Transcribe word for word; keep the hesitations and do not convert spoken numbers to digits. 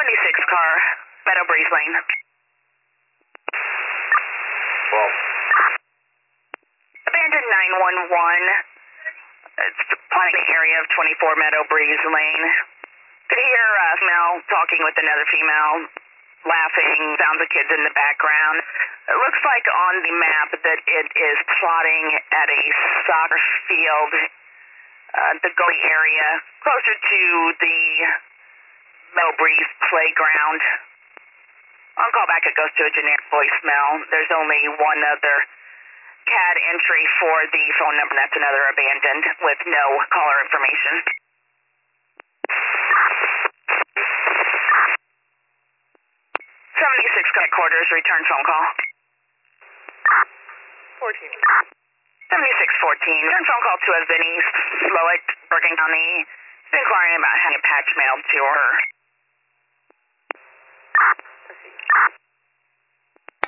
seventy-six car, Meadow Breeze Lane. Well, Abandoned nine one one. It's the planning area of twenty-four Meadow Breeze Lane. Could hear uh, female talking with another female, laughing, sounds of kids in the background. It looks like on the map that it is plotting at a soccer field, uh, the gully area, closer to the Meadow Breeze playground. On callback, it goes to a generic voicemail. There's only one other C A D entry for the phone number. That's another abandoned with no caller information. seventy-six headquarters, return phone call. fourteen. seventy-six fourteen, return phone call to a Vinnie Slowick, Bergen County, inquiring about having a patch mailed to her. Proceed.